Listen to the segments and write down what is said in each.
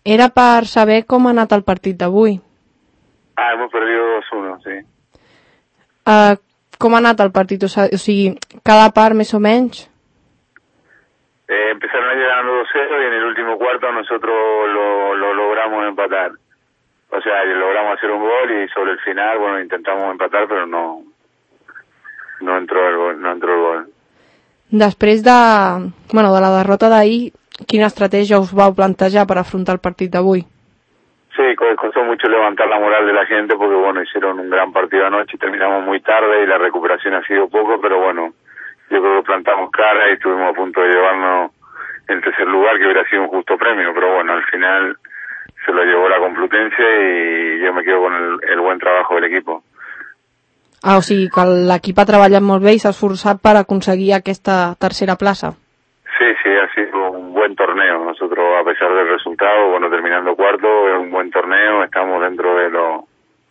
Era per saber com ha anat el partit d'avui. Hemos perdido 2-1, sí. Com ha anat el partit? O sigui, cada part més o menys? Empezaron a ir ganando 2-0 y en el último cuarto nosotros lo logramos empatar. O sea, logramos hacer un gol y sobre el final, bueno, intentamos empatar, pero no entró el gol. Després de la derrota d'ahir, quina estratègia us vau plantejar per afrontar el partit d'avui? Sí, costó mucho levantar la moral de la gente porque, bueno, hicieron un gran partido anoche y terminamos muy tarde y la recuperación ha sido poco, pero bueno, yo creo que plantamos cara y estuvimos a punto de llevarnos el tercer lugar, que hubiera sido un justo premio, pero bueno, al final se lo llevó la Complutense y yo me quedo con el buen trabajo del equipo. O sigui que l'equip ha treballat molt bé i s'ha esforçat per aconseguir aquesta tercera plaça. Sí, ha sido un buen torneo. Nosotros, a pesar del resultado, bueno, terminando cuarto, es un buen torneo, estamos dentro de lo...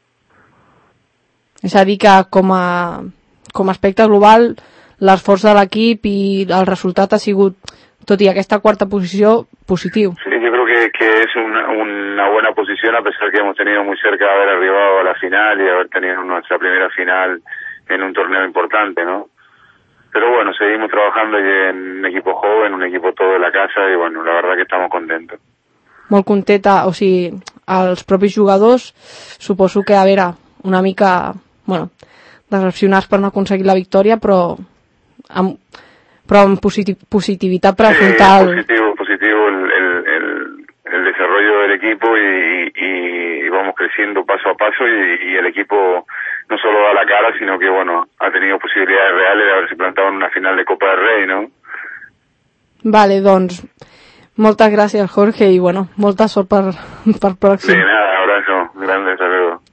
És a dir que com a aspecte global, l'esforç de l'equip i el resultat ha sigut, tot i aquesta quarta posició, positiu. Sí, yo creo que es una buena posición, a pesar que hemos tenido muy cerca de haber arribado a la final y haber tenido nuestra primera final en un torneo importante, ¿no? Pero bueno, seguimos trabajando y en un equipo joven, un equipo todo de la casa y bueno, la verdad que estamos contentos. Molt contenta, o sigui, els propis jugadors suposo que, a veure, una mica, decepcionats per no aconseguir la victòria, però amb positivitat per afrontar positivo el desarrollo del equipo y vamos creciendo paso a paso y el equipo no solo da la cara, sino que bueno, ha tenido posibilidades reales de haberse plantado en una final de Copa del Rey, ¿no? Vale, doncs moltes gràcies, Jorge, i molta sort per pròxim. De nada, abrazo, grande, hasta luego.